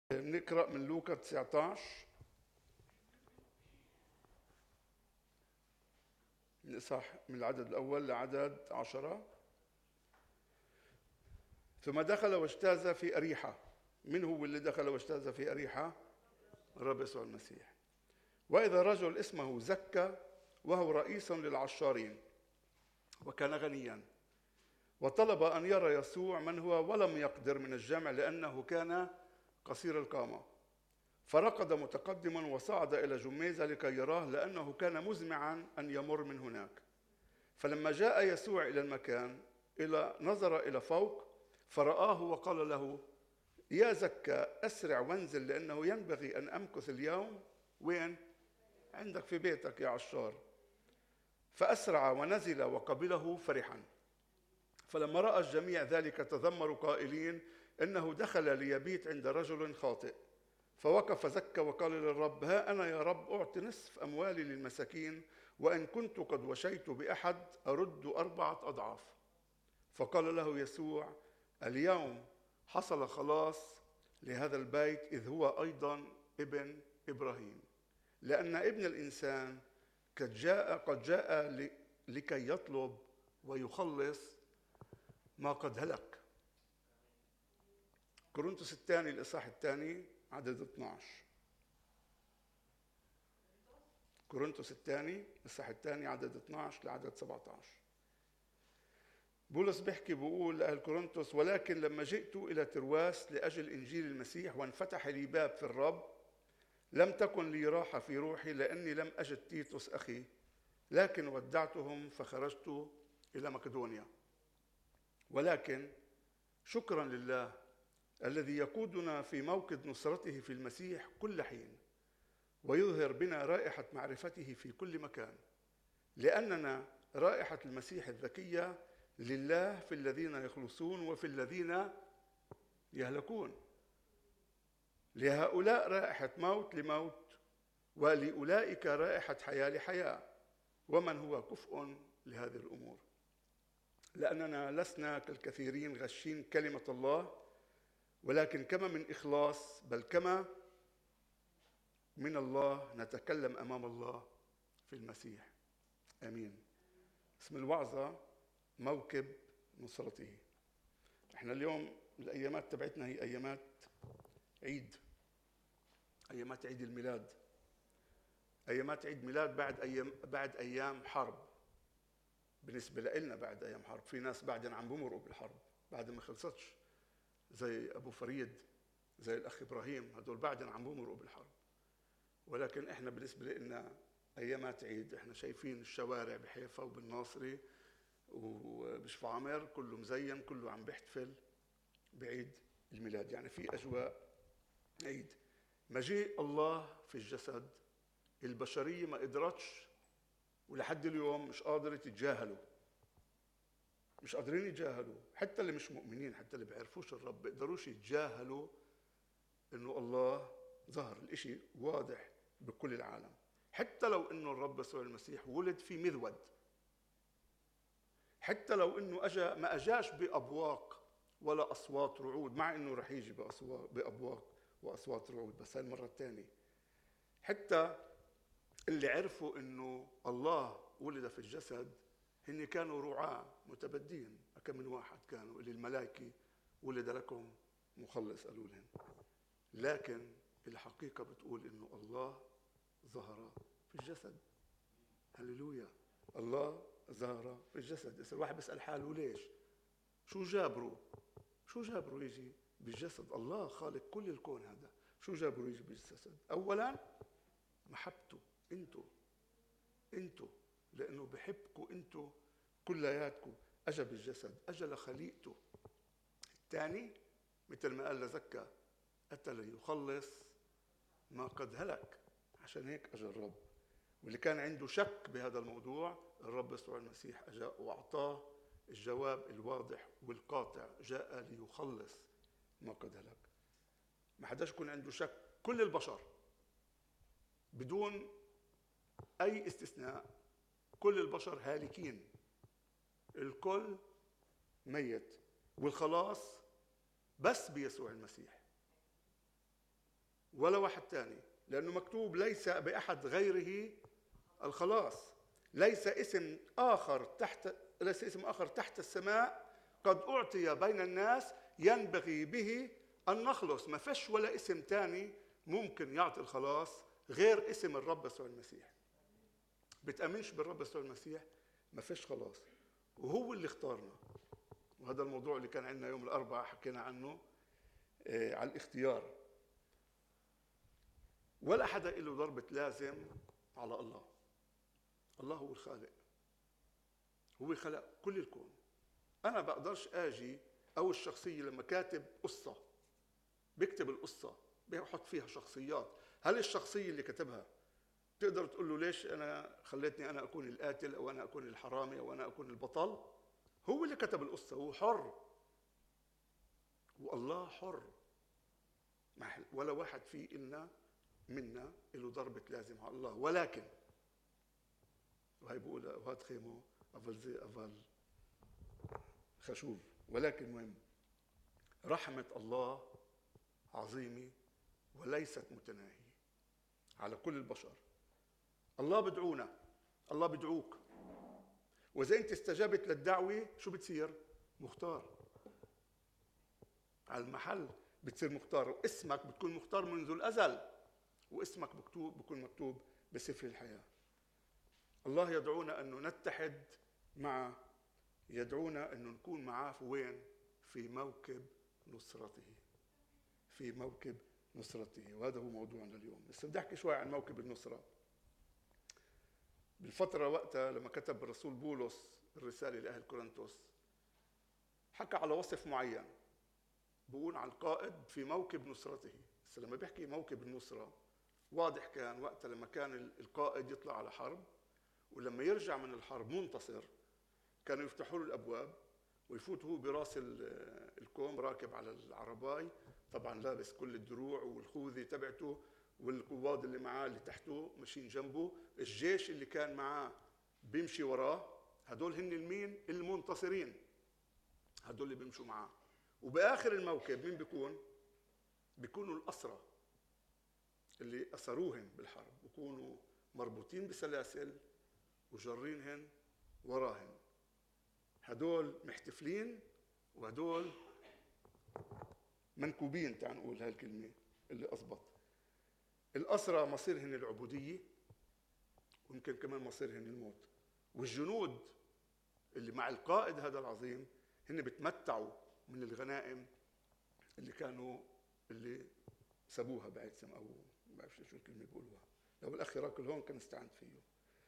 نقرأ من لوقا 19 من العدد الأول لعدد 10. ثم دخل واجتاز في أريحة. من هو اللي دخل واجتاز في أريحة؟ الرب يسوع المسيح. وإذا رجل اسمه زكا وهو رئيس للعشارين وكان غنيا، وطلب أن يرى يسوع من هو، ولم يقدر من الجمع لأنه كان قصير القامة، فركض متقدما وصعد إلى جميزة لكي يراه، لأنه كان مزمعا أن يمر من هناك. فلما جاء يسوع إلى المكان نظر إلى فوق فرآه وقال له: يا زكا، أسرع وانزل، لأنه ينبغي أن أمكث اليوم وين؟ عندك في بيتك يا عشار. فأسرع ونزل وقبله فرحا. فلما رأى الجميع ذلك تذمروا قائلين: إنه دخل ليبيت عند رجل خاطئ. فوقف زكا وقال للرب: ها أنا يا رب أعطي نصف أموالي للمساكين، وإن كنت قد وشيت بأحد أرد 4 أضعاف. فقال له يسوع: اليوم حصل خلاص لهذا البيت، إذ هو أيضا ابن إبراهيم، لأن ابن الإنسان قد جاء لكي يطلب ويخلص ما قد هلك. كورنثوس الثاني الإصحاح الثاني عدد 12. كورنثوس الثاني الإصحاح الثاني عدد 12 لعدد 17. بولس بيحكي بيقول لأهل كورنثوس: ولكن لما جئت إلى ترواس لأجل إنجيل المسيح وانفتح لي باب في الرب، لم تكن لي راحة في روحي، لأني لم أجد تيتوس أخي، لكن ودعتهم فخرجت إلى مقدونيا. ولكن شكرا لله الذي يقودنا في موكب نصرته في المسيح كل حين، ويظهر بنا رائحة معرفته في كل مكان، لأننا رائحة المسيح الذكية لله في الذين يخلصون وفي الذين يهلكون. لهؤلاء رائحة موت لموت، ولأولئك رائحة حياة لحياة. ومن هو كفء لهذه الأمور؟ لأننا لسنا كالكثيرين غشين كلمة الله، ولكن كما من إخلاص، بل كما من الله نتكلم أمام الله في المسيح. آمين. اسم الوعظة موكب نصرته. احنا اليوم الأيامات تبعتنا هي أيامات عيد، أيامات عيد الميلاد، أيامات عيد ميلاد بعد أيام حرب. بالنسبة لنا بعد أيام حرب. في ناس بعدين عم بمرقوا بالحرب بعد ما خلصتش، زي أبو فريد، زي الأخ إبراهيم، هدول بعدين عم بمرقوا بالحرب. ولكن إحنا بالنسبة لنا أيامات عيد. إحنا شايفين الشوارع بحيفا وبالناصري وبشفعمر كله مزين، كله عم بيحتفل بعيد الميلاد. يعني في أجواء عيد. مجيء الله في الجسد. البشرية ما قدرتش ولحد اليوم مش قادرة تتجاهلوا، مش قادرين يتجاهلوا. حتى اللي مش مؤمنين، حتى اللي بيعرفوش الرب، بيقدروش يتجاهلوا إنه الله ظهر. الإشي واضح بكل العالم. حتى لو إنه الرب يسوع المسيح ولد في مذود، حتى لو إنه ما أجاش بأبواق ولا أصوات رعود، مع إنه رح يجي بأبواق وأصوات رعود بس هاي المرة الثانية. حتى اللي عرفوا إنه الله ولد في الجسد هن كانوا رعاة متبدين، كم من واحد كانوا اللي الملائكة ولد لكم مخلص قالوا لهم. لكن الحقيقة بتقول إنه الله ظهر في الجسد. هللويا. الله ظهر في الجسد. إذا الواحد بيسأل حاله ليش؟ شو جابره يجي بالجسد؟ الله خالق كل الكون هذا، شو جابره يجي بالجسد؟ أولا محبته. انتو لأنه بحبكم انتو كلياتكم أجا بالجسد، أجا لخليقته. الثاني مثل ما قال لزكا: أتى ليخلص ما قد هلك. عشان هيك أجا الرب. واللي كان عنده شك بهذا الموضوع، الرب يسوع المسيح أجا وأعطاه الجواب الواضح والقاطع: جاء ليخلص ما قد هلك. ما حداش يكون عنده شك. كل البشر بدون أي استثناء، كل البشر هالكين، الكل ميت، والخلاص بس بيسوع المسيح. ولا واحد تاني، لأنه مكتوب ليس بأحد غيره الخلاص. ليس اسم آخر تحت السماء قد أعطي بين الناس ينبغي به أن نخلص. ما فيش ولا اسم تاني ممكن يعطي الخلاص غير اسم الرب يسوع المسيح. بتأمنش بالرب يسوع المسيح ما فيش خلاص، وهو اللي اختارنا. وهذا الموضوع اللي كان عندنا يوم الأربعاء حكينا عنه، على الاختيار. ولا حدا له ضربة لازم على الله. الله هو الخالق، هو خلق كل الكون. أنا بقدرش آجي أو الشخصية لما كاتب قصة بيكتب القصة بيحط فيها شخصيات، هل الشخصية اللي كتبها تقدر تقول له ليش أنا خليتني أنا أكون القاتل أو أنا أكون الحرامي أو أنا أكون البطل؟ هو اللي كتب القصة، هو حر، والله حر. ولا واحد منا له ضربة لازم على الله. ولكن وهي بقول وهاد خيمه أفل خشوف، ولكن مهم، رحمة الله عظيمة وليست متناهية على كل البشر. الله بدعونا، الله بدعوك، وإذا أنت استجابت للدعوة شو بتصير؟ مختار على المحل، بتصير مختار، واسمك بتكون مختار منذ الأزل، واسمك بكون مكتوب بسفر الحياة. الله يدعونا أنه نتحد معه، يدعونا أنه نكون معاه في وين؟ في موكب نصرته، في موكب نصرته. وهذا هو موضوعنا اليوم. بس بدي أحكي شوي عن موكب النصرة. بالفترة وقتها لما كتب الرسول بولس الرسالة لأهل كورنثوس حكى على وصف معين، بقول على القائد في موكب نصرته. بس لما بيحكي موكب النصرة واضح كان وقتها لما كان القائد يطلع على حرب، ولما يرجع من الحرب منتصر كانوا يفتحوا له الأبواب ويفوت هو براس الكوم راكب على العرباي، طبعا لابس كل الدروع والخوذة تبعته والقواد اللي معاه اللي تحته ماشيين جنبه، الجيش اللي كان معاه بيمشي وراه. هدول هن المين؟ المنتصرين، هدول اللي بيمشوا معاه. وبآخر الموكب مين بيكونوا الأسرى اللي أسروهن بالحرب، بيكونوا مربوطين بسلاسل وجرينهن وراهن. هدول محتفلين وهدول منكوبين، تعال نقول هالكلمة اللي أصبط. الأسرى مصيرهن العبودية، ويمكن كمان مصيرهن الموت. والجنود اللي مع القائد هذا العظيم هن بتمتعوا من الغنائم اللي سبوها بعتسم، أو ما بعرف شو الكلمة بيقولوها. لو الأخ راكل هون كان استعنت فيه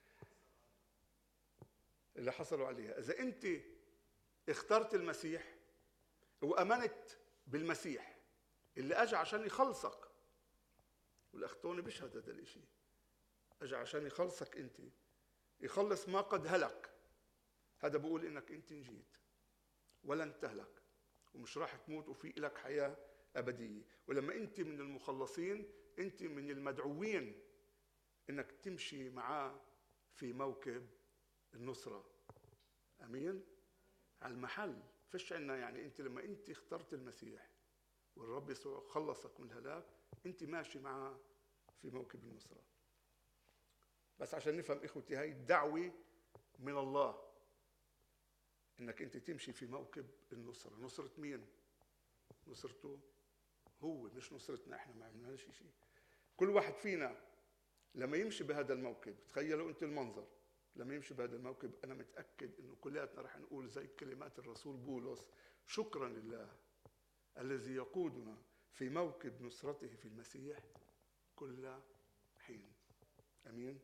اللي حصلوا عليها. إذا أنت اخترت المسيح وأمنت بالمسيح اللي أجى عشان يخلصك، والأخ توني بيشهد هذا الإشي، أجى عشان يخلصك أنت، يخلص ما قد هلك. هذا بقول إنك أنت نجيت ولن تهلك ومش راح تموت وفي لك حياة أبدية. ولما أنت من المخلصين أنت من المدعوين إنك تمشي معاه في موكب النصرة. أمين؟ على المحل فيش عنا. يعني أنت لما أنت اخترت المسيح والرب يسوع خلصك من الهلاك، أنت ماشي معاه في موكب النصرة. بس عشان نفهم إخوتي، هاي الدعوة من الله إنك أنت تمشي في موكب النصرة. نصرة مين؟ نصرته هو، مش نصرتنا إحنا، ما عملناش شيء. كل واحد فينا لما يمشي بهذا الموكب، تخيلوا أنت المنظر، لما يمشي بهذا الموكب أنا متأكد إنه كلياتنا رح نقول زي كلمات الرسول بولس: شكرا لله الذي يقودنا في موكب نصرته في المسيح كل حين. أمين.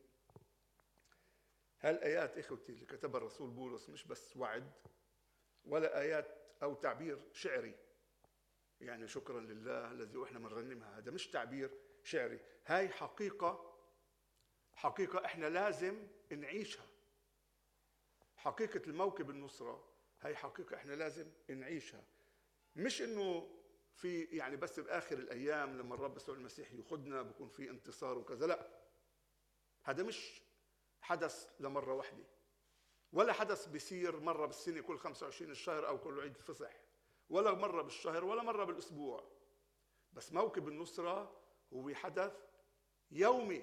هالآيات إخوتي اللي كتبها الرسول بولس مش بس وعد ولا آيات أو تعبير شعري، يعني شكرا لله الذي إحنا بنرنمها، هذا مش تعبير شعري. هاي حقيقة إحنا لازم نعيشها. حقيقة الموكب النصرة هاي حقيقة إحنا لازم نعيشها، مش إنه في يعني بس بآخر الأيام لما الرب يسوع المسيح ياخذنا بكون في انتصار وكذا. لا، هذا مش حدث لمرة واحدة، ولا حدث بيصير مرة بالسنة كل 25 الشهر أو كل عيد الفصح، ولا مرة بالشهر ولا مرة بالأسبوع. بس موكب النصرة هو حدث يومي،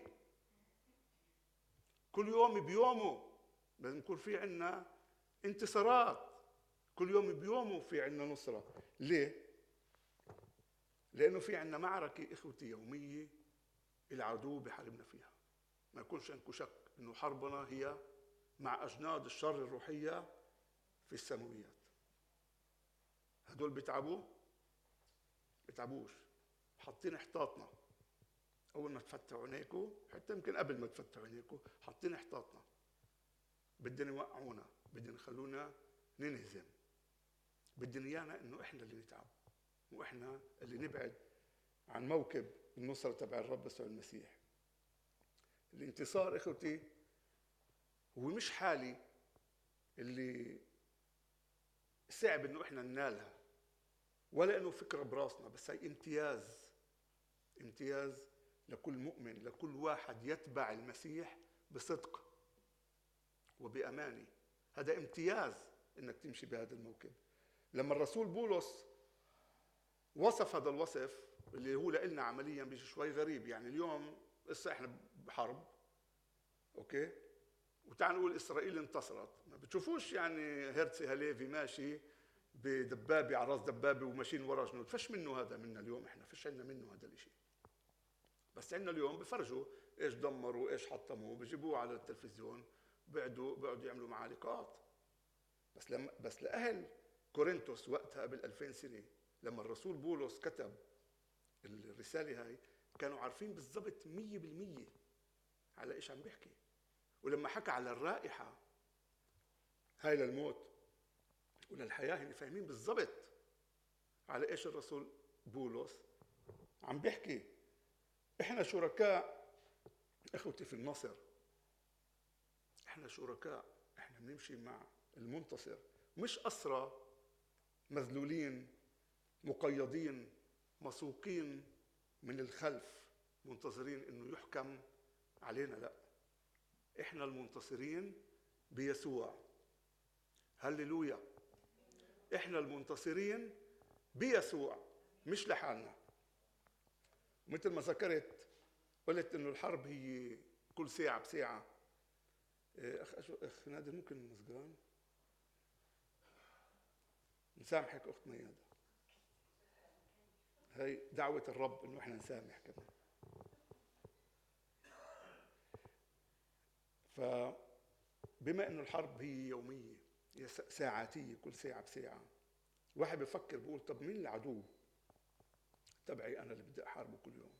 كل يوم بيومه لازم يكون في عنا انتصارات، كل يوم بيومه في عنا نصرة. ليه؟ لأنه في عنا معركة إخوتي يومية العدو بحاربنا فيها. ما يكونش عندكم شك إنه حربنا هي مع أجناد الشر الروحية في السماويات. هدول بيتعبوش، حاطين احتاطنا. أول ما تفتحوا عينيكم، حتى يمكن قبل ما تفتحوا عينيكم، حاطين احتاطنا، بدنا يوقعونا، بدنا يخلونا ننهزم، بدنا إيانا إنه إحنا اللي نتعب وإحنا اللي نبعد عن موكب النصرة تبع الرب يسوع المسيح. الانتصار إخوتي هو مش حالي اللي صعب إنه إحنا ننالها، ولا إنه فكرة براسنا، بس هي امتياز لكل مؤمن، لكل واحد يتبع المسيح بصدق وبأمانة. هذا امتياز إنك تمشي بهذا الموكب. لما الرسول بولس وصف هذا الوصف اللي هو لنا عمليا بيجي شوي غريب، يعني اليوم لسه احنا بحرب، اوكي، وتعال نقول اسرائيل انتصرت، ما بتشوفوش يعني هيرتسي هاليفي ماشي بدبابه على راس دبابه وماشيين ورا جنود، فش منه هذا منا اليوم، احنا فش عندنا منه هذا الشيء. بس عندنا اليوم بفرجوا ايش دمروا ايش حطموا، بجيبوه على التلفزيون، بيقعدوا يعملوا معاه لقاءات. بس لاهل كورنثوس وقتها قبل 2000 سنه لما الرسول بولس كتب الرساله هاي، كانوا عارفين بالضبط 100% على ايش عم بيحكي. ولما حكى على الرائحه هاي للموت وللحياه، هن فاهمين بالضبط على ايش الرسول بولس عم بيحكي. احنا شركاء اخوتي في النصر، احنا شركاء، احنا بنمشي مع المنتصر، مش اسرى مذلولين مقيدين مسوقين من الخلف منتظرين انه يحكم علينا. لا، احنا المنتصرين بيسوع. هللويا، احنا المنتصرين بيسوع، مش لحالنا. مثل ما ذكرت قلت انه الحرب هي كل ساعه بساعه. اخ نادر ممكن مزقان نسامحك اخت ميادة، هي دعوة الرب انه احنا نسامح كمان. فبما انه الحرب هي يومية، هي ساعاتية، كل ساعة بساعة، واحد بفكر بيقول طب مين العدو تبعي انا اللي بدي احاربه كل يوم؟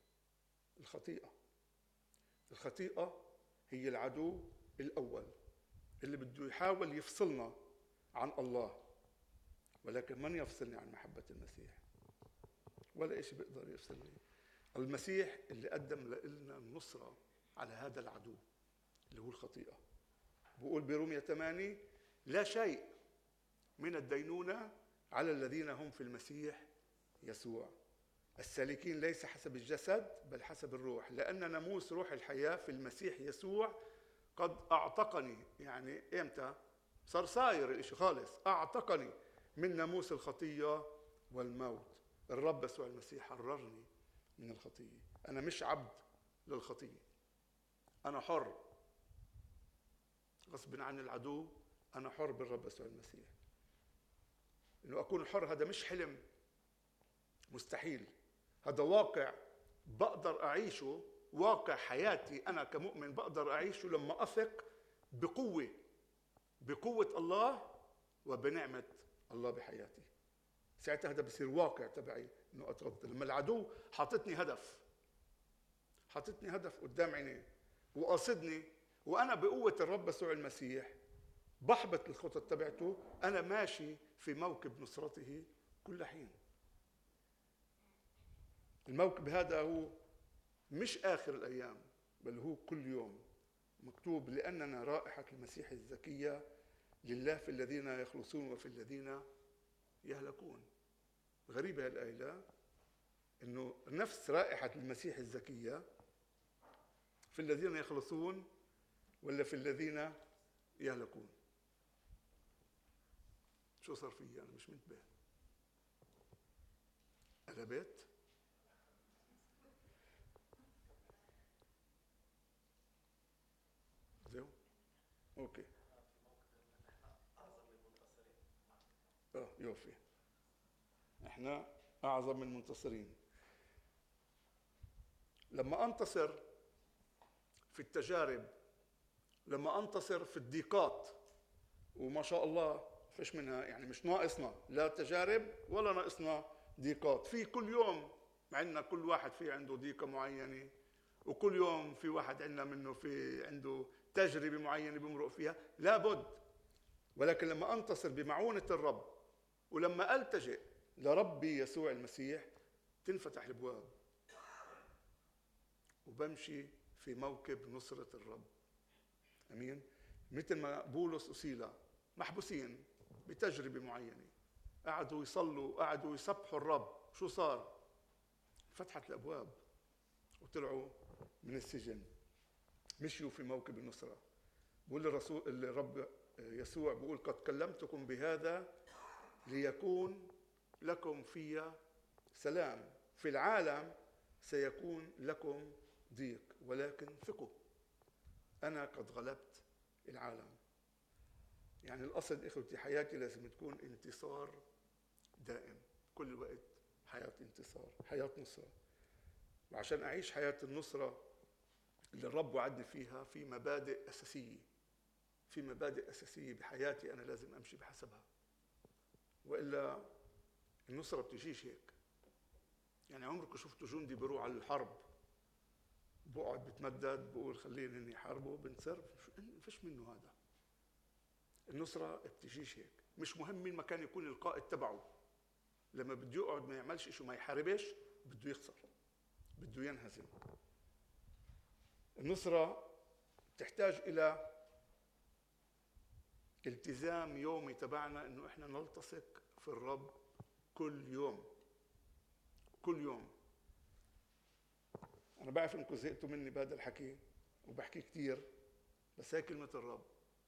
الخطيئة هي العدو الاول اللي بده يحاول يفصلنا عن الله، ولكن من يفصلني عن محبة المسيح؟ ولا إشي بيقدر يفصلني. المسيح اللي قدم لنا النصرة على هذا العدو اللي هو الخطيئة. بقول برومية 8 لا شيء من الدينونة على الذين هم في المسيح يسوع، السالكين ليس حسب الجسد بل حسب الروح، لأن ناموس روح الحياة في المسيح يسوع قد أعتقني. يعني إمتى؟ صار صاير الإشي خالص، أعتقني من ناموس الخطية والموت. الرب يسوع المسيح حررني من الخطية. أنا مش عبد للخطية، أنا حر غصب عن العدو، أنا حر بالرب يسوع المسيح. إنه أكون حر هذا مش حلم مستحيل، هذا واقع بقدر أعيشه، واقع حياتي أنا كمؤمن بقدر أعيشه لما أثق بقوة الله وبنعمة الله بحياتي. ساعتها هذا بصير واقع تبعي انه اتغطى. لما العدو حاطتني هدف قدام عيني وقاصدني، وانا بقوة الرب يسوع المسيح بحبط الخطط تبعته، انا ماشي في موكب نصرته كل حين. الموكب هذا هو مش آخر الأيام بل هو كل يوم. مكتوب لأننا رائحة المسيح الزكية لله في الذين يخلصون وفي الذين يهلكون. غريبة هالآية، لا؟ إنه نفس رائحة المسيح الزكية في الذين يخلصون ولا في الذين يهلكون؟ شو صار فيي أنا مش منتبه؟ قلبت؟ اوكي. يوفي. احنا اعظم من المنتصرين. لما انتصر في التجارب، لما انتصر في الضيقات، وما شاء الله فيش منها يعني، مش ناقصنا لا تجارب ولا ناقصنا ضيقات. في كل يوم عندنا، كل واحد في عنده ضيقة معينة، وكل يوم في واحد عندنا منه في عنده تجربة معينة بمرق فيها لابد. ولكن لما انتصر بمعونة الرب، ولما التجئ لربي يسوع المسيح، تنفتح الابواب وبمشي في موكب نصرة الرب. امين. مثل ما بولس وسيلا محبوسين بتجربة معينة، قعدوا يصلوا، قعدوا يسبحوا الرب، شو صار؟ فتحت الابواب وطلعوا من السجن، مشيوا في موكب النصرة. بقول الرب يسوع بقول قد كلمتكم بهذا ليكون لكم في سلام، في العالم سيكون لكم ضيق، ولكن ثقوا أنا قد غلبت العالم. يعني الأصل إخوتي، حياتي لازم تكون انتصار دائم، كل وقت حياة انتصار، حياة نصرة. وعشان أعيش حياة النصرة اللي الرب وعدني فيها، في مبادئ أساسية، في مبادئ أساسية بحياتي أنا لازم أمشي بحسبها، وإلا النصرة بتجيش هيك. يعني عمركم شفتوا جندي بيروح على الحرب بقعد بتمدد بقول خليني اني حاربه بنتصرف؟ فيش منه هذا. النصرة بتجيش هيك. مش مهم مين ما كان يكون القائد تبعه، لما بده يقعد ما يعملش شيء، ما يحاربش، بده يخسر، بده ينهزم. النصرة تحتاج إلى التزام يومي تبعنا، إنه إحنا نلتصق في الرب كل يوم، كل يوم. أنا بعرف إنكم زهقتوا مني بهذا الحكي وبحكي كتير، بس هي كلمة الرب.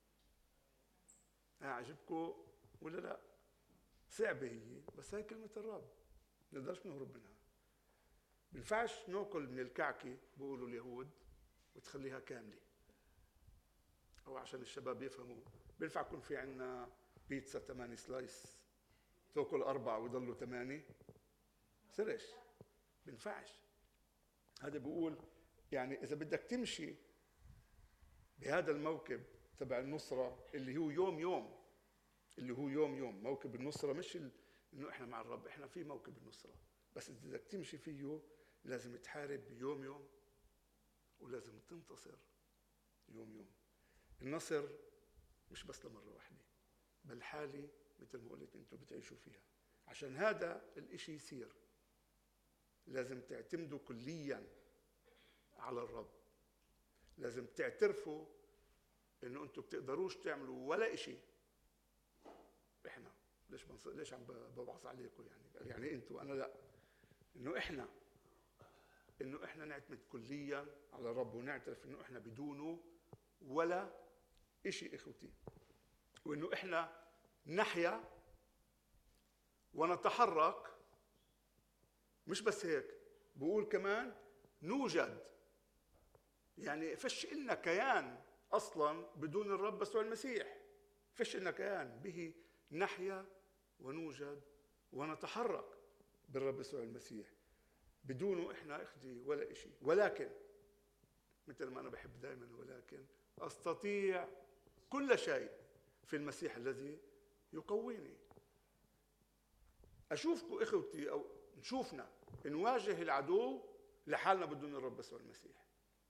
عجبكم ولا لا؟ صعبة هي، بس هي كلمة الرب، ما نقدرش نهرب منها. بينفعش ناكل من الكعكة بيقولوا اليهود وتخليها كاملة، أو عشان الشباب يفهموا، بينفع يكون في عنا بيتزا 8 سلايس تاكل 4 ويضلوا 8؟ سرش، بينفعش. هذا بيقول يعني إذا بدك تمشي بهذا الموكب تبع النصرة اللي هو يوم يوم، اللي هو يوم يوم، موكب النصرة مش إنه إحنا مع الرب، إحنا في موكب النصرة، بس إذا بدك تمشي فيه لازم تحارب يوم يوم، ولازم تنتصر يوم يوم. النصر مش بس لمرة واحدة، بل حالي مثل ما قلت أنتم بتعيشوا فيها. عشان هذا الإشي يصير لازم تعتمدوا كلياً على الرب. لازم تعترفوا إنه أنتم بتقدروش تعملوا ولا إشي. إحنا ليش عم بوعظ عليكم يعني أنتم، أنا لا، إنه إحنا نعتمد كلياً على الرب، ونعترف إنه إحنا بدونه ولا إشي إخوتي، وإنه إحنا نحيا ونتحرك. مش بس هيك، بقول كمان نوجد. يعني فيش إلنا كيان أصلاً بدون الرب يسوع المسيح، فيش إلنا كيان، به نحيا ونوجد ونتحرك بالرب يسوع المسيح. بدونه إحنا إخدي ولا إشي. ولكن مثل ما أنا بحب دائماً، ولكن أستطيع كل شيء في المسيح الذي يقويني. أشوفكم إخوتي، أو نشوفنا نواجه العدو لحالنا بدون الرب يسوع المسيح.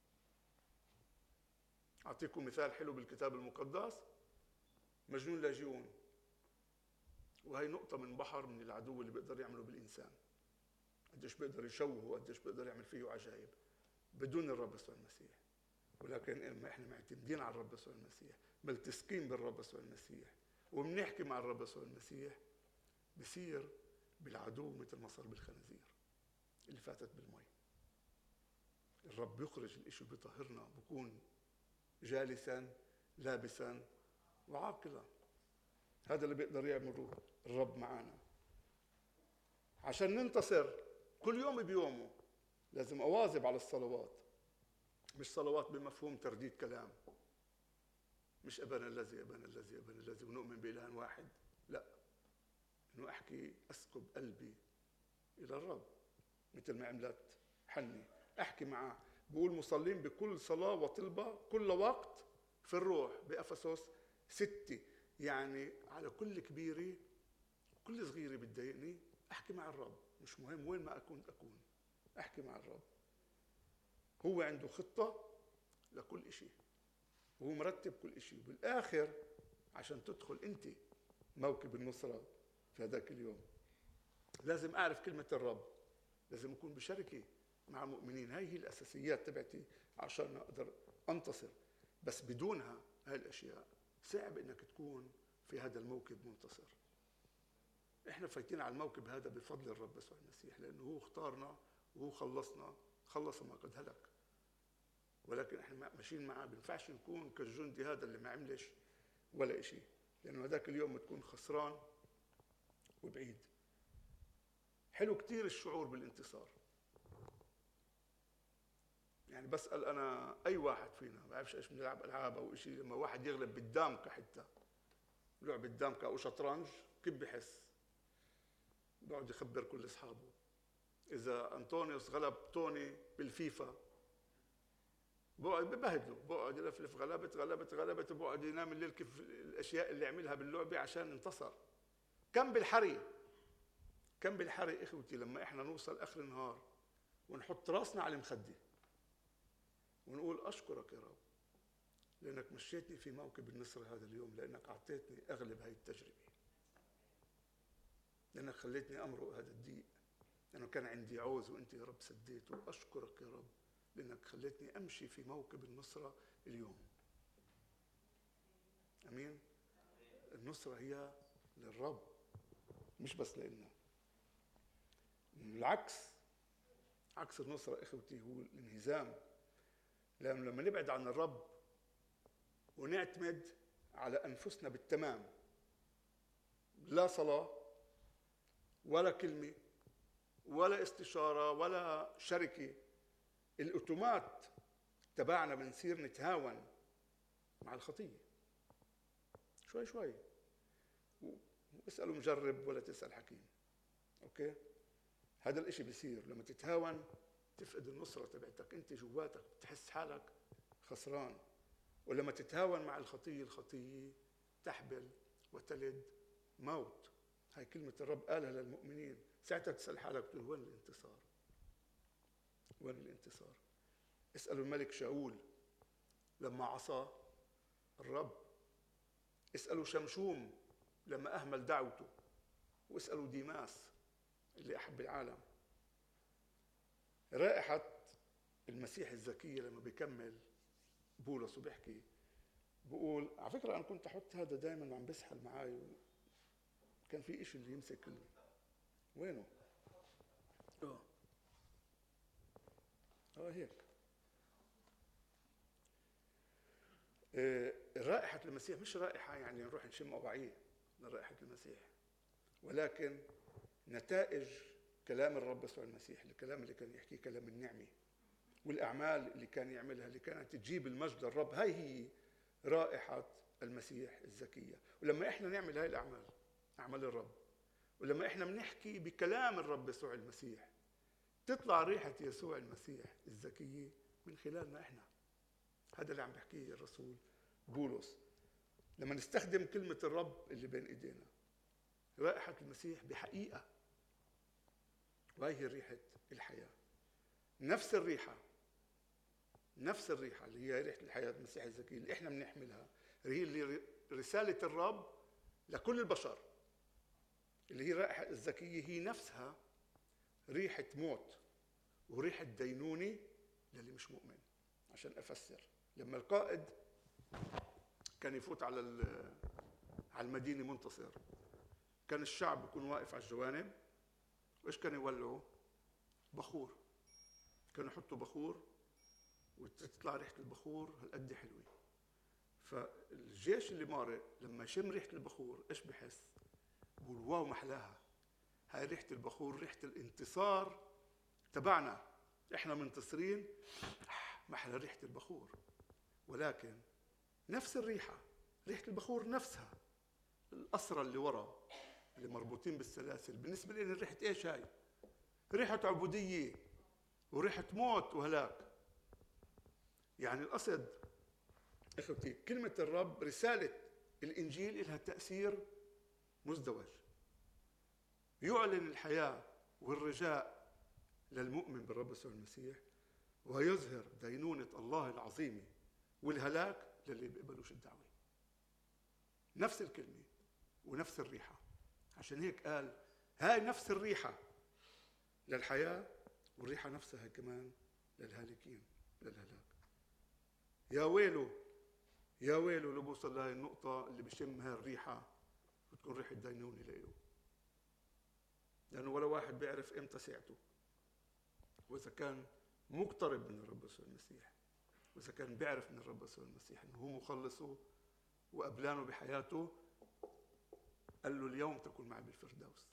أعطيكم مثال حلو بالكتاب المقدس، مجنون لاجئون، وهي نقطة من بحر من العدو اللي بيقدر يعمله بالإنسان، قديش بيقدر يشوهه، قديش بيقدر يعمل فيه عجائب بدون الرب يسوع المسيح. ولكن إما إحنا معتمدين على الرب يسوع المسيح، ملتصقين بالرب يسوع المسيح، وبنحكي مع الرب يسوع المسيح، بصير بالعدو مثل ما صار بالخنازير اللي فاتت بالمي. الرب بيخرج الإشي بيطهرنا، بكون جالسا لابسا وعاقلا. هذا اللي بيقدر يعمله الرب معنا. عشان ننتصر كل يوم بيومه لازم أواظب على الصلوات، مش صلوات بمفهوم ترديد كلام، مش أبانا الذي أبانا الذي أبانا الذي ونؤمن بإله واحد، لا، إنه أحكي أسكب قلبي إلى الرب مثل ما عملت حني، أحكي معه. بقول مصلين بكل صلاة وطلبة كل وقت في الروح بأفسس 6. يعني على كل كبيرة كل صغيرة بتضايقني أحكي مع الرب، مش مهم وين ما أكون أحكي مع الرب. هو عنده خطة لكل إشي وهو مرتب كل إشي، وبالآخر عشان تدخل أنت موكب النصرة في هذاك اليوم لازم أعرف كلمة الرب، لازم أكون بشركة مع المؤمنين. هاي هي الأساسيات تبعتي عشان أقدر أنتصر. بس بدونها هاي الأشياء صعب إنك تكون في هذا الموكب منتصر. إحنا فايتين على الموكب هذا بفضل الرب يسوع المسيح، لأنه هو اختارنا وهو خلص ما قد هلك. ولكن إحنا ماشيين معاه، بينفعش نكون كالجندي هذا اللي ما عملش ولا إشي، لأنه هذاك اليوم بتكون خسران وبعيد. حلو كتير الشعور بالانتصار. يعني بسأل أنا أي واحد فينا ما بعرفش إيش بنلعب ألعاب أو إشي، لما واحد يغلب بالدامكة، حتى لعبة دامكة أو شطرنج، كيف بحس؟ بقعد يخبر كل أصحابه. إذا أنطونيوس غلب توني بالفيفا بقعد ببهدله، بقعد يلفلف غلبت وبقعد ينام الليل كيف الأشياء اللي عملها باللعبة عشان انتصر. كم بالحري إخوتي لما إحنا نوصل آخر النهار ونحط راسنا على المخدة ونقول أشكرك يا رب لأنك مشيتني في موكب النصر هذا اليوم، لأنك أعطيتني أغلب هاي التجربة، لأنك خليتني أمرق هذا الضيق، لأنه كان عندي عوز وأنت يا رب سديته. أشكرك يا رب لأنك خليتني أمشي في موكب النصرة اليوم. أمين. النصرة هي للرب مش بس لإلنا. العكس، عكس النصرة إخوتي هو الانهزام. لأنه لما نبعد عن الرب ونعتمد على أنفسنا بالتمام، لا صلاة ولا كلمة ولا استشارة ولا شركة، الأوتومات تبعنا بنصير نتهاون مع الخطية شوي شوي. واسألوا مجرب ولا تسأل حكيم. أوكي؟ هذا الاشي بيصير لما تتهاون، تفقد النصرة تبعتك، انت جواتك بتحس حالك خسران. ولما تتهاون مع الخطية تحبل وتلد موت. هاي كلمة الرب قالها للمؤمنين. ساعتها تسأل حالك تقول وين الانتصار؟ وين الانتصار؟ اسألوا الملك شاول لما عصى الرب، اسألوا شمشوم لما أهمل دعوته، واسألوا ديماس اللي أحب العالم. رائحة المسيح الزكية لما بيكمل بولس وبيحكي بقول على فكرة أنا كنت أحط هذا دائما عم بسحل معاي، كان في إشي اللي يمسك وينه؟ هيك. رائحة المسيح مش رائحة يعني نروح نشم أوعية من رائحة المسيح، ولكن نتائج كلام الرب يسوع المسيح، الكلام اللي كان يحكيه كلام النعمة، والأعمال اللي كان يعملها اللي كانت تجيب المجد للرب. هاي هي رائحة المسيح الزكية. ولما إحنا نعمل هاي الأعمال، أعمال الرب، ولما إحنا بنحكي بكلام الرب يسوع المسيح، تطلع ريحة يسوع المسيح الزكية من خلالنا إحنا. هذا اللي عم بحكيه الرسول بولس. لما نستخدم كلمة الرب اللي بين إيدينا، رائحة المسيح بحقيقة، وهي هي ريحة الحياة. نفس الريحة اللي هي ريحة الحياة المسيح الزكية اللي إحنا بنحملها، هي اللي رسالة الرب لكل البشر، اللي هي رائحة الزكية، هي نفسها ريحة موت وريحة دينونة للي مش مؤمن. عشان أفسر، لما القائد كان يفوت على المدينة منتصر، كان الشعب يكون واقف على الجوانب، وإيش كانوا يولعوا؟ بخور. كانوا يحطوا بخور وتطلع ريحة البخور هالقد حلوة. فالجيش اللي مارق لما يشم ريحة البخور إيش بحس؟ بقول واو محلاها، هاي ريحة البخور، ريحة الانتصار تبعنا، إحنا منتصرين، محلى ريحة البخور. ولكن نفس الريحة، ريحة البخور نفسها. الأسرى اللي ورا اللي مربوطين بالسلاسل بالنسبة لنا ريحة إيش هاي؟ ريحة عبودية وريحة موت وهلاك. يعني القصد اخوتي كلمة الرب، رسالة الإنجيل لها تأثير مزدوج، يعلن الحياة والرجاء للمؤمن بالرب يسوع المسيح، ويظهر دينونة الله العظيمة والهلاك للي بيقبلوش الدعوة. نفس الكلمة ونفس الريحة. عشان هيك قال هاي نفس الريحة للحياة، والريحة نفسها كمان للهالكين للهلاك. يا ويله يا ويله لو بوصل لهي النقطة اللي بشم هاي الريحة وتكون ريحة دينونة له، لأنه ولا واحد بيعرف إمتى ساعته. وإذا كان مقترب من الرب يسوع المسيح، وإذا كان بيعرف من الرب يسوع المسيح إنه هو مخلصه وأبلانه بحياته، قال له اليوم تكون معي بالفردوس.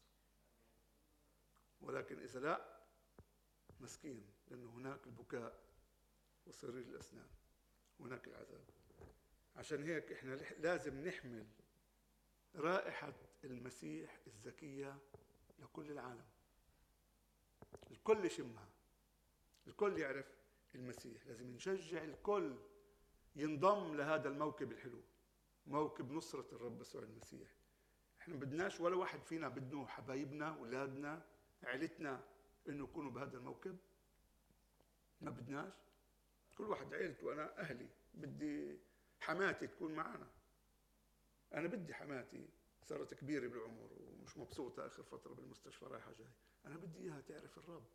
ولكن إذا لا، مسكين، لأنه هناك البكاء وصرير الأسنان، هناك العذاب. عشان هيك إحنا لازم نحمل رائحة المسيح الزكية لكل العالم، الكل يشمها، الكل يعرف المسيح. لازم نشجع الكل ينضم لهذا الموكب الحلو، موكب نصرة الرب يسوع المسيح. احنا بدناش ولا واحد فينا بدنا حبايبنا اولادنا عيلتنا انه يكونوا بهذا الموكب، ما بدناش. كل واحد عيلته، انا اهلي بدي حماتي تكون معنا، انا بدي حماتي صارت كبيره بالعمر ومش مبسوطه اخر فتره بالمستشفى رايحه جاي، انا بدي اياها تعرف الرب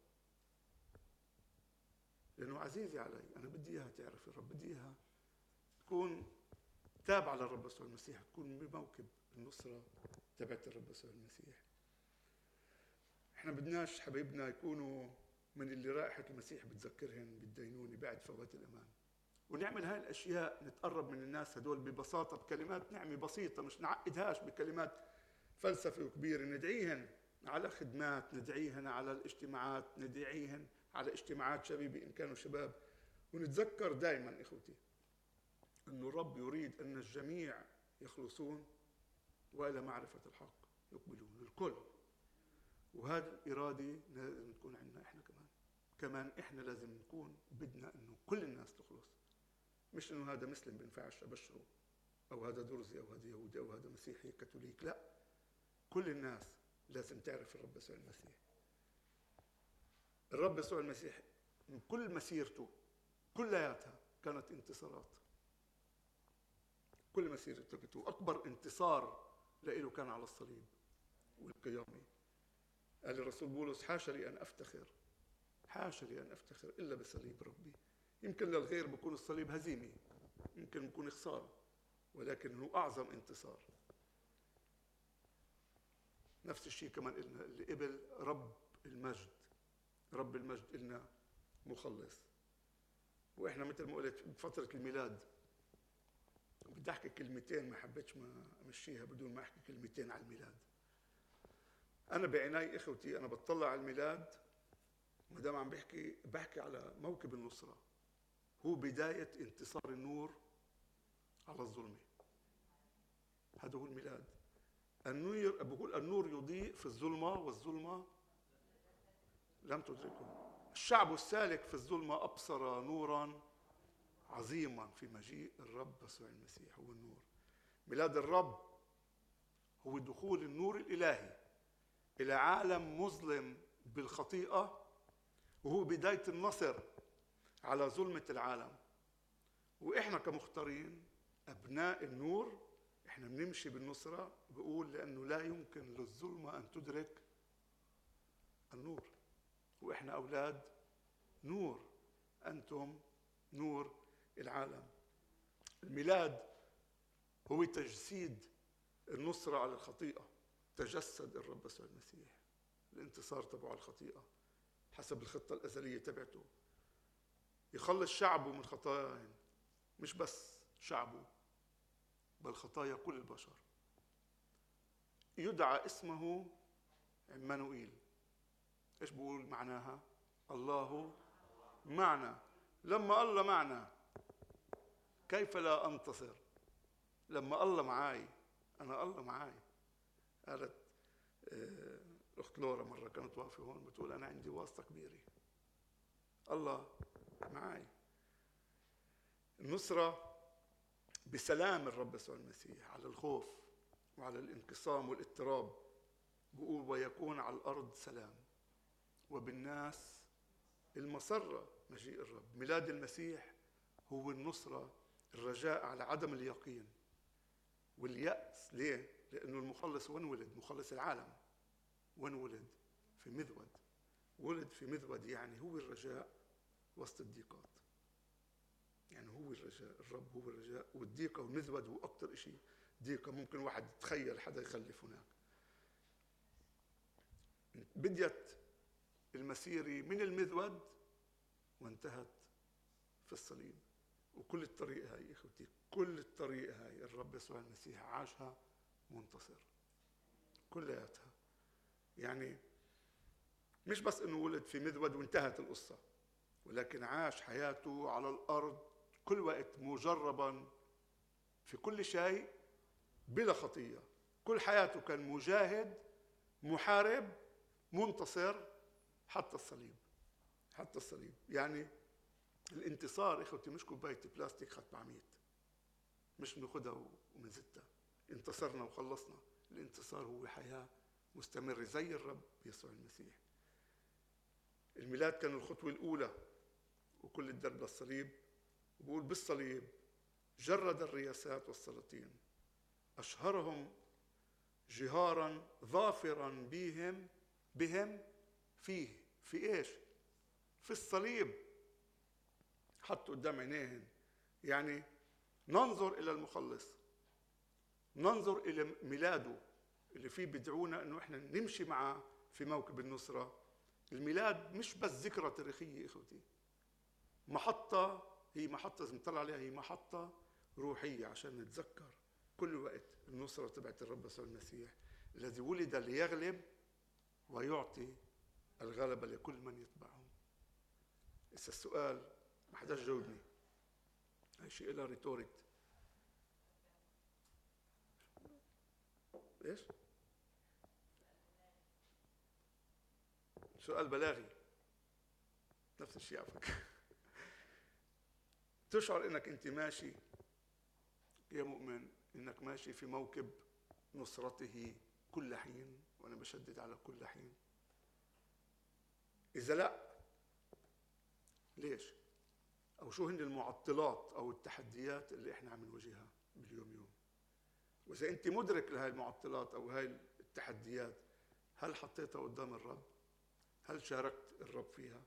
لانه عزيزه علي، انا بدي اياها تعرف الرب، بدي اياها تكون تابعه للرب يسوع المسيح، تكون بموكب النصره تبعت الرب يسوع المسيح. احنا بدناش حبايبنا يكونوا من اللي رائحة المسيح بتذكرهن بالدينونة بعد فوات الأمان. ونعمل هاي الأشياء، نتقرب من الناس هدول ببساطة، بكلمات نعمة بسيطة، مش نعقدهاش بكلمات فلسفة وكبيرة. ندعيهن على خدمات، ندعيهن على الاجتماعات، ندعيهن على اجتماعات شبيبة إن كانوا شباب. ونتذكر دائما إخوتي أنه الرب يريد أن الجميع يخلصون وإلى معرفة الحق يقبلون، الكل. وهذه الإرادة لازم تكون عندنا إحنا كمان إحنا لازم نكون بدنا إنه كل الناس تخلص، مش إنه هذا مسلم بنفعش أبشره، أو هذا درزي أو هذا يهودي أو هذا مسيحي كاثوليك، لا، كل الناس لازم تعرف الرب يسوع المسيح. الرب يسوع المسيح من كل مسيرته كلياتها كانت انتصارات، كل مسيرته أكبر انتصار له كان على الصليب والقيامة. قال الرسول بولس حاشا لي أن أفتخر، حاشا لي أن أفتخر إلا بصليب ربي. يمكن للغير بكون الصليب هزيمة، يمكن بكون خسارة، ولكن هو أعظم انتصار. نفس الشيء كمان إلنا اللي قبل رب المجد، رب المجد إلنا مخلص. وإحنا مثل ما قلت بفترة الميلاد بدي أحكي كلمتين، ما حبيتش ما أمشيها بدون ما أحكي كلمتين على الميلاد. أنا بعناي إخوتي أنا بطلع على الميلاد ما دام عم بحكي على موكب النصرة، هو بداية انتصار النور على الظلمة. هذا هو الميلاد. النور، بقول النور يضيء في الظلمة والظلمة لم تدركه. الشعب السالك في الظلمة أبصر نورا عظيما في مجيء الرب يسوع المسيح. هو النور. ميلاد الرب هو دخول النور الإلهي إلى عالم مظلم بالخطيئة، وهو بداية النصر على ظلمة العالم. وإحنا كمختارين أبناء النور إحنا بنمشي بالنصرة، بقول لأنه لا يمكن للظلمة أن تدرك النور، وإحنا أولاد نور، أنتم نور العالم. الميلاد هو تجسيد النصرة على الخطيئة، تجسد الرب يسوع المسيح، الانتصار تبع الخطيئة حسب الخطة الأزلية تبعته، يخلص شعبه من خطاياهم، مش بس شعبه بل خطايا كل البشر. يدعى اسمه عمانوئيل. ايش بقول معناها؟ الله معنا. لما الله معنا كيف لا انتصر لما الله معاي، أنا الله معاي. قالت الأخت لورا مرة كانت واقفة هون بتقول أنا عندي واسطة كبيرة، الله معاي. النصرة بسلام الرب يسوع المسيح على الخوف وعلى الانقسام والاضطراب. بقول ويكون على الأرض سلام وبالناس المسرة مجيء الرب. ميلاد المسيح هو النصرة، الرجاء على عدم اليقين واليأس. ليه؟ لأنه المخلص وين ولد؟ مخلص العالم وين ولد؟ في مذود. ولد في مذود، يعني هو الرجاء وسط الضيقات. يعني هو الرجاء، الرب هو الرجاء، والضيقة والمذود هو أكتر إشي. ضيقة ممكن واحد يتخيل حدا يخلف هناك. بديت المسيرة من المذود وانتهت في الصليب. وكل الطريق هاي إخوتي، كل الطريق هاي الرب يسوع المسيح عاشها منتصر كلياتها. يعني مش بس إنه ولد في مذود وانتهت القصة، ولكن عاش حياته على الأرض كل وقت مجربا في كل شيء بلا خطية. كل حياته كان مجاهد محارب منتصر حتى الصليب. حتى الصليب. يعني الانتصار إخوتي مش كوباية بلاستيك خد بعميت، مش بناخدها ومنزتها. انتصرنا وخلصنا. الانتصار هو حياة مستمرة زي الرب يسوع المسيح. الميلاد كان الخطوة الأولى وكل الدرب للصليب. وبقول بالصليب جرد الرياسات والسلاطين، أشهرهم جهارا ظافرا بهم فيه. في إيش؟ في الصليب. حطوا قدام عينيهم. يعني ننظر إلى المخلص، ننظر إلى ميلاده اللي فيه بدعونا إنه إحنا نمشي معه في موكب النصرة. الميلاد مش بس ذكرى تاريخية إخوتي، محطة، هي محطة لازم نطلع عليها، هي محطة روحية عشان نتذكر كل وقت النصرة تبعت الرب يسوع المسيح الذي ولد ليغلب ويعطي الغلبة لكل من يتبعه. إذا السؤال ما حداش جاوبني، هاي شيء إلها ريتوريك. إيش؟ سؤال بلاغي. نفس الشيء على فكرة. تشعر إنك أنت ماشي يا مؤمن، إنك ماشي في موكب نصرته كل حين، وأنا بشدد على كل حين. إذا لا، ليش؟ أو شو هن المعطلات أو التحديات اللي إحنا عم نواجهها باليوم يوم؟ وإذا أنت مدرك لهذه المعطلات أو هاي التحديات، هل حطيتها قدام الرب؟ هل شاركت الرب فيها؟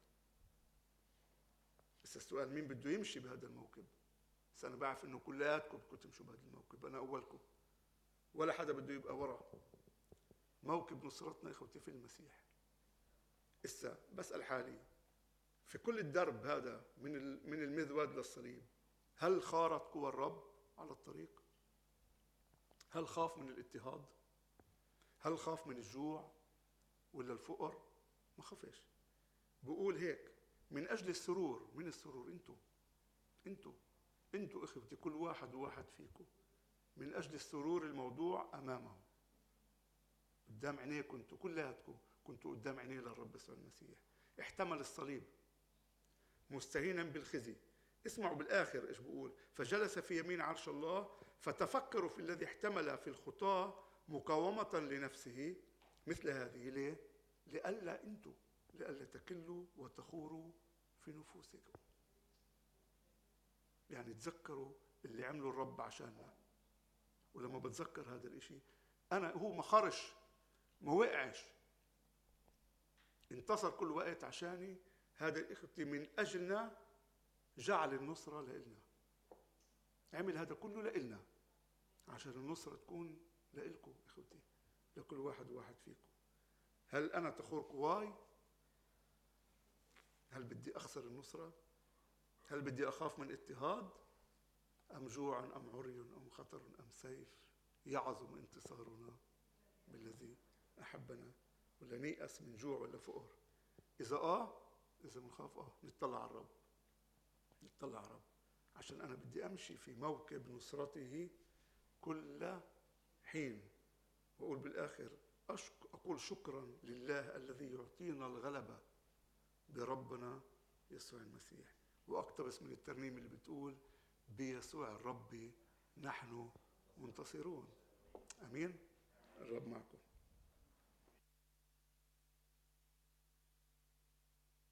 بس السؤال مين بده يمشي بهذا الموكب؟ بس أنا بعرف إنه كلياتكم بدكم تمشوا بهذا الموكب، أنا أولكم، ولا حدا بده يبقى ورا. موكب نصرتنا إخوتي في المسيح. إسا بسأل حالي في كل الدرب هذا من المذود للصليب، هل خارت قوى الرب على الطريق؟ هل خاف من الاضطهاد؟ هل خاف من الجوع ولا الفقر؟ ما خافش. بقول هيك من أجل السرور. من السرور؟ انتوا إخوتي، كل واحد وواحد فيكم من أجل السرور الموضوع أمامه قدام عينيكم. انتوا كلياتكم كنتوا قدام عينيه للرب يسوع المسيح. احتمل الصليب مستهينا بالخزي. اسمعوا بالآخر إيش بقول: فجلس في يمين عرش الله، فتفكروا في الذي احتمل في الخطاة مقاومة لنفسه مثل هذه. ليه؟ لئلا تكلوا وتخوروا في نفوسكم. يعني تذكروا اللي عمله الرب عشاننا. ولما بتذكر هذا الاشي، هو ما خرش، ما وقعش، انتصر كل وقت عشاني. هذا الإخوتي من أجلنا جعل النصرة لإلنا، عمل هذا كله لإلنا عشان النصرة تكون لإلكم إخوتي، لكل واحد وواحد فيكم. هل أنا تخور قواي؟ هل بدي أخسر النصرة؟ هل بدي أخاف من اضطهاد؟ أم جوع أم عري أم خطر أم سيف؟ يعظم انتصارنا بالذي أحبنا. ولا نيأس من جوع ولا فقر؟ إذا بنخاف نطلع على الرب، عشان أنا بدي أمشي في موكب نصرته كل حين. وأقول بالآخر أقول شكرا لله الذي يعطينا الغلبة بربنا يسوع المسيح. وأقتبس من الترنيم اللي بتقول بيسوع الرب نحن منتصرون. أمين. الرب معكم.